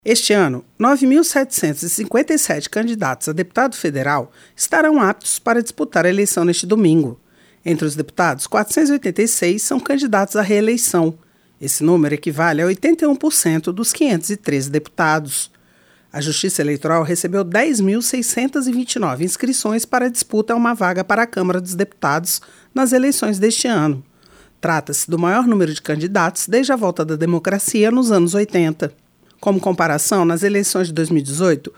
Este ano, 9.757 candidatos a deputado federal estarão aptos para disputar a eleição neste domingo. Entre os deputados, 486 são candidatos à reeleição. Esse número equivale a 81% dos 513 deputados. A Justiça Eleitoral recebeu 10.629 inscrições para a disputa a uma vaga para a Câmara dos Deputados nas eleições deste ano. Trata-se do maior número de candidatos desde a volta da democracia nos anos 80. Como comparação, nas eleições de 2018,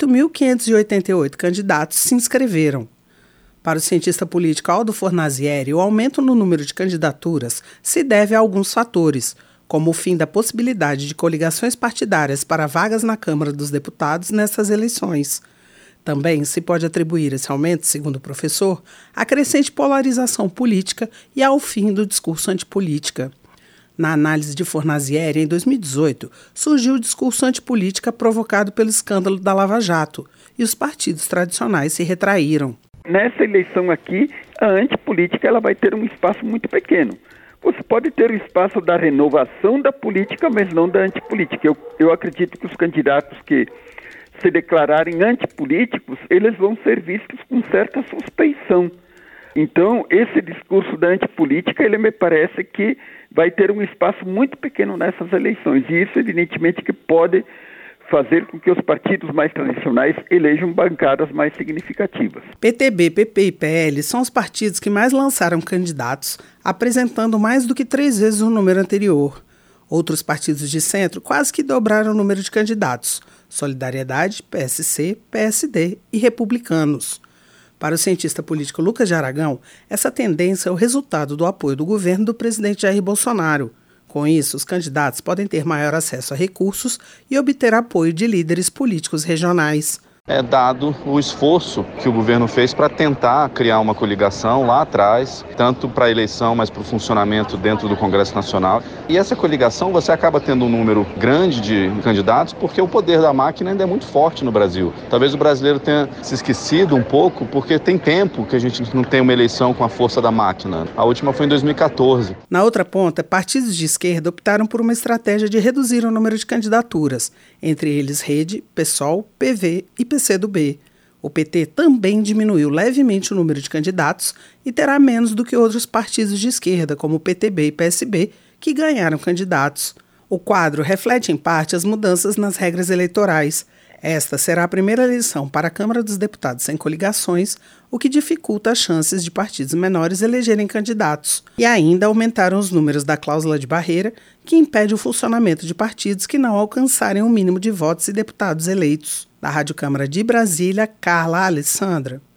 8.588 candidatos se inscreveram. Para o cientista político Aldo Fornazieri, o aumento no número de candidaturas se deve a alguns fatores, como o fim da possibilidade de coligações partidárias para vagas na Câmara dos Deputados nessas eleições. Também se pode atribuir esse aumento, segundo o professor, à crescente polarização política e ao fim do discurso antipolítica. Na análise de Fornazieri, em 2018, surgiu o discurso antipolítica provocado pelo escândalo da Lava Jato, e os partidos tradicionais se retraíram. Nessa eleição aqui, a antipolítica ela vai ter um espaço muito pequeno. Você pode ter o espaço da renovação da política, mas não da antipolítica. Eu acredito que os candidatos que se declararem antipolíticos, eles vão ser vistos com certa suspeição. Então, esse discurso da antipolítica, ele me parece que vai ter um espaço muito pequeno nessas eleições. E isso, evidentemente, que pode fazer com que os partidos mais tradicionais elejam bancadas mais significativas. PTB, PP e PL são os partidos que mais lançaram candidatos, apresentando mais do que 3 vezes o número anterior. Outros partidos de centro quase que dobraram o número de candidatos: Solidariedade, PSC, PSD e Republicanos. Para o cientista político Lucas de Aragão, essa tendência é o resultado do apoio do governo do presidente Jair Bolsonaro. Com isso, os candidatos podem ter maior acesso a recursos e obter apoio de líderes políticos regionais. Dado o esforço que o governo fez para tentar criar uma coligação lá atrás, tanto para a eleição, mas para o funcionamento dentro do Congresso Nacional. E essa coligação você acaba tendo um número grande de candidatos porque o poder da máquina ainda é muito forte no Brasil. Talvez o brasileiro tenha se esquecido um pouco porque tem tempo que a gente não tem uma eleição com a força da máquina. A última foi em 2014. Na outra ponta, partidos de esquerda optaram por uma estratégia de reduzir o número de candidaturas, entre eles Rede, PSOL, PV e PCdoB. O PT também diminuiu levemente o número de candidatos e terá menos do que outros partidos de esquerda, como o PTB e PSB, que ganharam candidatos. O quadro reflete, em parte, as mudanças nas regras eleitorais. Esta será a primeira eleição para a Câmara dos Deputados sem coligações, o que dificulta as chances de partidos menores elegerem candidatos. E ainda aumentaram os números da cláusula de barreira, que impede o funcionamento de partidos que não alcançarem o mínimo de votos e deputados eleitos. Da Rádio Câmara de Brasília, Carla Alessandra.